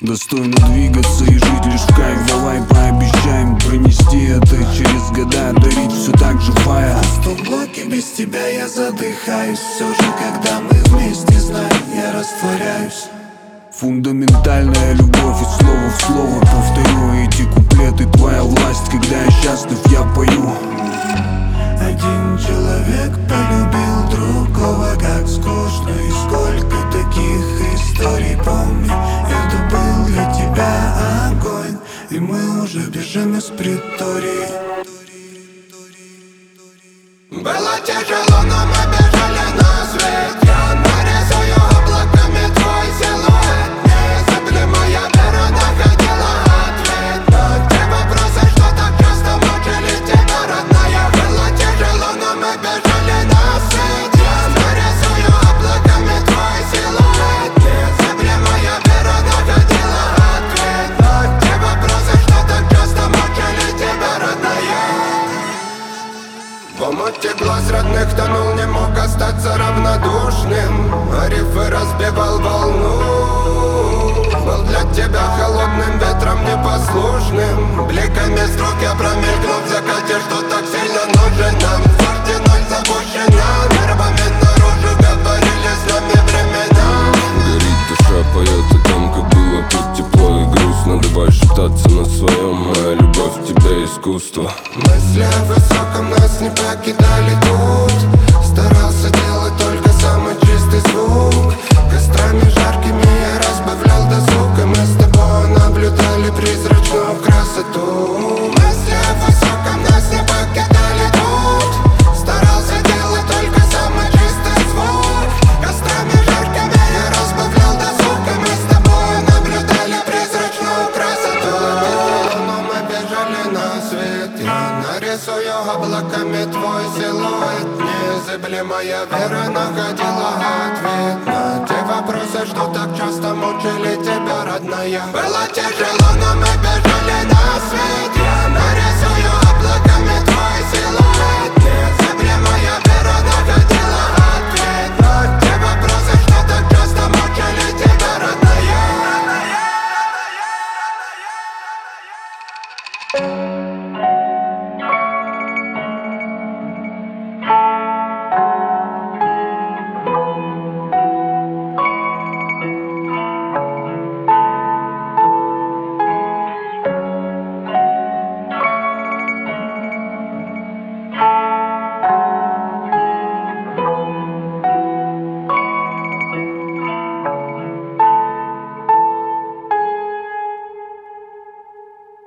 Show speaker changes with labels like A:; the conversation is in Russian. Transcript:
A: Достойно двигаться и жить лишь в кайф. Давай пообещаем пронести это через года, дарить все так же фая.
B: В стоп-блоке без тебя я задыхаюсь. Все же, когда мы вместе, знай, я растворяюсь.
A: Фундаментальная любовь, и слово в слово повторю эти куплеты. Твоя власть, когда я счастлив, я пою.
B: Один человек полюбил другого, как скучно. И сколько таких историй, помни, это был для тебя огонь. И мы уже бежим из притории. Было тяжело, но мы бежали на свет. Я нарисую облаками твой силуэт. Незыблемая вера находила ответ на те вопросы, что так часто мучили тебя, родная. Было тяжело, но мы бежали на свет. Я нарисую облаками твой силуэт. Незыблемая вера находила ответ на те вопросы, что так часто мучили тебя, родная. В омуте глаз родных тонул, не мог остаться равнодушным. А рифы разбивал волну. Был для тебя холодным ветром непослушным. Бликами строк я промелькнул в закате, что так сильно нужен нам. В форте ноль запущена, нервами наружу говорили с нами времена.
C: Горит душа, поет о том, как было тут тепло и грустно. Давай шептаться на своем, моя любовь в тебе искусство.
B: Мысли о высоком нас не покидали тут. Старался делать только самый чистый звук. Кострами жаркими я разбавлял досуг, и мы с тобой наблюдали призрачную красоту. Мысли о высоком нас не покидали тут. Старался делать только самый чистый звук. Кострами жаркими я разбавлял досуг, и мы с тобой наблюдали призрачную красоту. Но мы бежали на свет. Я нарисую облаками твой силуэт. Незыблемая вера находила ответ на те вопросы, что так часто мучили тебя, родная. Было тяжело, но мы бежали на свет.